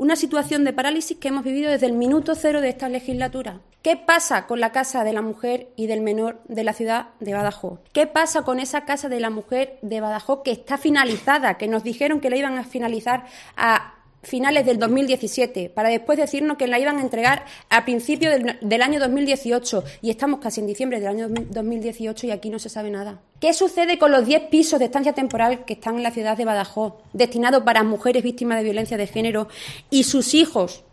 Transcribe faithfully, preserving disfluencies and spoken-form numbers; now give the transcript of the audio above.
una situación de parálisis que hemos vivido desde el minuto cero de esta legislatura. ¿Qué pasa con la Casa de la Mujer y del Menor de la ciudad de Badajoz? ¿Qué pasa con esa Casa de la Mujer de Badajoz que está finalizada, que nos dijeron que la iban a finalizar a finales del dos mil diecisiete, para después decirnos que la iban a entregar a principios del, del año dos mil dieciocho, y estamos casi en diciembre del año dos mil dieciocho y aquí no se sabe nada? ¿Qué sucede con los diez pisos de estancia temporal que están en la ciudad de Badajoz, destinados para mujeres víctimas de violencia de género y sus hijos